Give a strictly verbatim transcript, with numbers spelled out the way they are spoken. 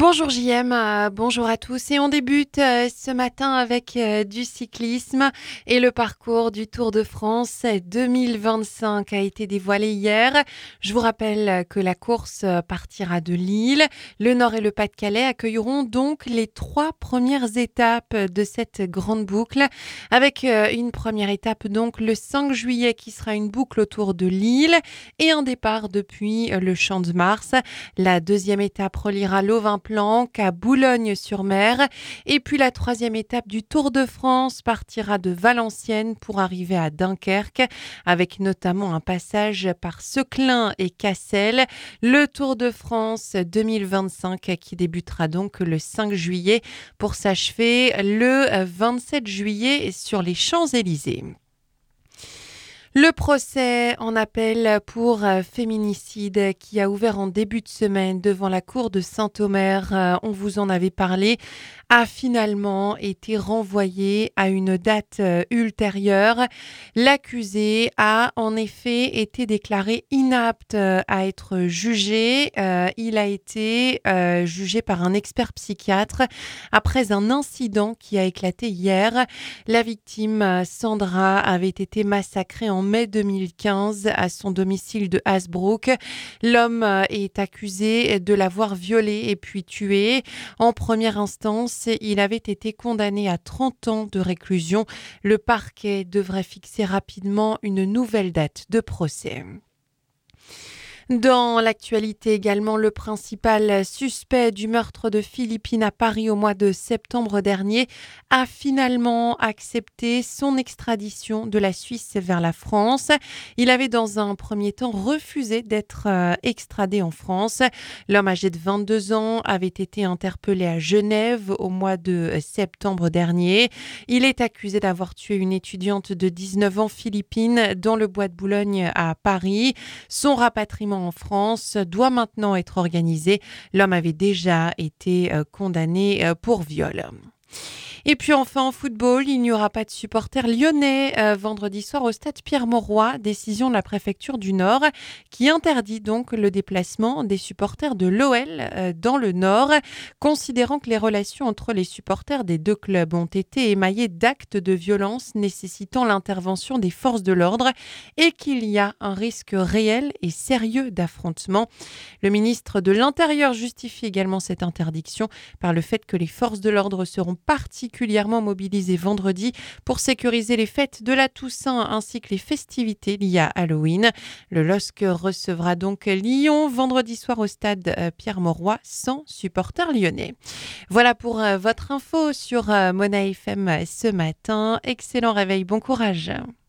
Bonjour J M, euh, bonjour à tous et on débute euh, ce matin avec euh, du cyclisme et le parcours du Tour de France deux mille vingt-cinq a été dévoilé hier. Je vous rappelle que la course partira de Lille. Le Nord et le Pas-de-Calais accueilleront donc les trois premières étapes de cette grande boucle avec euh, une première étape donc le cinq juillet qui sera une boucle autour de Lille et un départ depuis le Champ de Mars. La deuxième étape reliera Lovin-Planck à Boulogne-sur-Mer. Et puis la troisième étape du Tour de France partira de Valenciennes pour arriver à Dunkerque, avec notamment un passage par Seclin et Cassel. Le Tour de France deux mille vingt-cinq qui débutera donc le cinq juillet pour s'achever le vingt-sept juillet sur les Champs-Élysées. Le procès en appel pour féminicide qui a ouvert en début de semaine devant la cour de Saint-Omer, euh, on vous en avait parlé, a finalement été renvoyé à une date euh, ultérieure. L'accusé a en effet été déclaré inapte euh, à être jugé. Euh, il a été euh, jugé par un expert psychiatre après un incident qui a éclaté hier. La victime, Sandra, avait été massacrée en mai deux mille quinze à son domicile de Hasbrook. L'homme est accusé de l'avoir violée et puis tuée. En première instance, il avait été condamné à trente ans de réclusion. Le parquet devrait fixer rapidement une nouvelle date de procès. Dans l'actualité également, le principal suspect du meurtre de Philippine à Paris au mois de septembre dernier a finalement accepté son extradition de la Suisse vers la France. Il avait dans un premier temps refusé d'être euh, extradé en France. L'homme âgé de vingt-deux ans avait été interpellé à Genève au mois de septembre dernier. Il est accusé d'avoir tué une étudiante de dix-neuf ans philippine dans le bois de Boulogne à Paris. Son rapatriement en France doit maintenant être organisé. L'homme avait déjà été euh, condamné euh, pour viol. Et puis enfin en football, il n'y aura pas de supporters lyonnais euh, vendredi soir au stade Pierre-Mauroy, décision de la préfecture du Nord qui interdit donc le déplacement des supporters de l'O L euh, dans le Nord, considérant que les relations entre les supporters des deux clubs ont été émaillées d'actes de violence nécessitant l'intervention des forces de l'ordre et qu'il y a un risque réel et sérieux d'affrontement. Le ministre de l'Intérieur justifie également cette interdiction par le fait que les forces de l'ordre seront particulièrement particulièrement mobilisés vendredi pour sécuriser les fêtes de la Toussaint ainsi que les festivités liées à Halloween. Le L O S C recevra donc Lyon vendredi soir au stade Pierre-Mauroy sans supporters lyonnais. Voilà pour votre info sur Mona F M ce matin. Excellent réveil, bon courage.